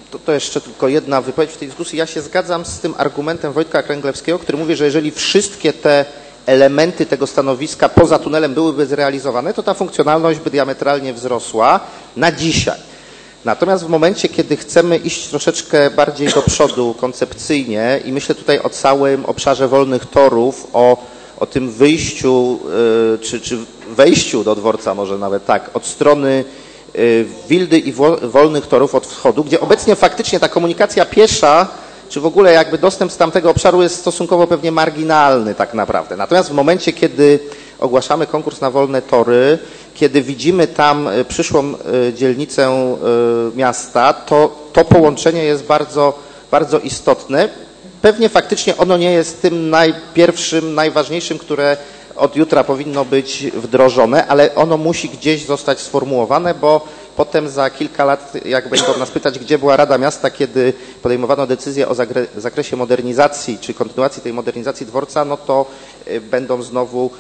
to jeszcze tylko jedna wypowiedź w tej dyskusji. Ja się zgadzam z tym argumentem Wojtka Kręglewskiego, który mówi, że jeżeli wszystkie te elementy tego stanowiska poza tunelem byłyby zrealizowane, to ta funkcjonalność by diametralnie wzrosła na dzisiaj. Natomiast w momencie, kiedy chcemy iść troszeczkę bardziej do przodu koncepcyjnie i myślę tutaj o całym obszarze wolnych torów, o tym wyjściu czy wejściu do dworca może nawet tak, od strony Wildy i wolnych torów od wschodu, gdzie obecnie faktycznie ta komunikacja piesza, czy w ogóle jakby dostęp z tamtego obszaru jest stosunkowo pewnie marginalny tak naprawdę. Natomiast w momencie, kiedy ogłaszamy konkurs na wolne tory, kiedy widzimy tam przyszłą dzielnicę miasta, to połączenie jest bardzo, bardzo istotne. Pewnie faktycznie ono nie jest tym najpierwszym, najważniejszym, które od jutra powinno być wdrożone, ale ono musi gdzieś zostać sformułowane, bo potem za kilka lat, jak będą nas pytać, gdzie była Rada Miasta, kiedy podejmowano decyzję o zakresie modernizacji, czy kontynuacji tej modernizacji dworca, no to będą znowu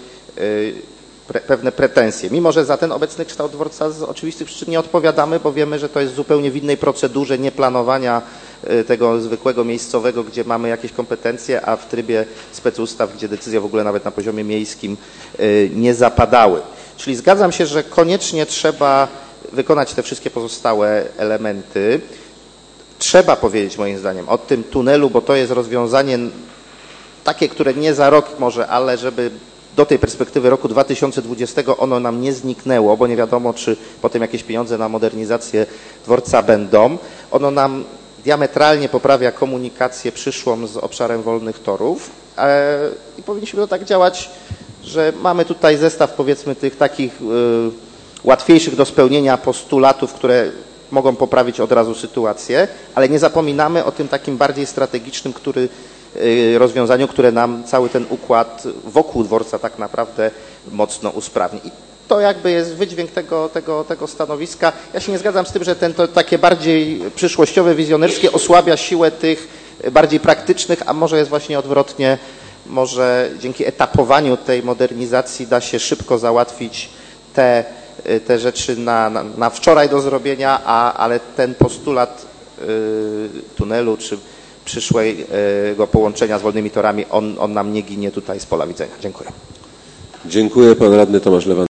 pewne pretensje. Mimo że za ten obecny kształt dworca z oczywistych przyczyn nie odpowiadamy, bo wiemy, że to jest zupełnie w innej procedurze nieplanowania tego zwykłego miejscowego, gdzie mamy jakieś kompetencje, a w trybie specustaw, gdzie decyzje w ogóle nawet na poziomie miejskim nie zapadały. Czyli zgadzam się, że koniecznie trzeba wykonać te wszystkie pozostałe elementy. Trzeba powiedzieć moim zdaniem o tym tunelu, bo to jest rozwiązanie takie, które nie za rok może, ale żeby do tej perspektywy roku 2020 ono nam nie zniknęło, bo nie wiadomo, czy potem jakieś pieniądze na modernizację dworca będą. Ono nam diametralnie poprawia komunikację przyszłą z obszarem wolnych torów i powinniśmy to tak działać, że mamy tutaj zestaw powiedzmy tych takich łatwiejszych do spełnienia postulatów, które mogą poprawić od razu sytuację, ale nie zapominamy o tym takim bardziej strategicznym, rozwiązaniu, które nam cały ten układ wokół dworca tak naprawdę mocno usprawni. I to jakby jest wydźwięk tego stanowiska. Ja się nie zgadzam z tym, że to takie bardziej przyszłościowe, wizjonerskie osłabia siłę tych bardziej praktycznych, a może jest właśnie odwrotnie, może dzięki etapowaniu tej modernizacji da się szybko załatwić te rzeczy na wczoraj do zrobienia, ale ten postulat tunelu czy przyszłego połączenia z wolnymi torami, on nam nie ginie tutaj z pola widzenia. Dziękuję. Dziękuję. Pan radny Tomasz Lewandowski.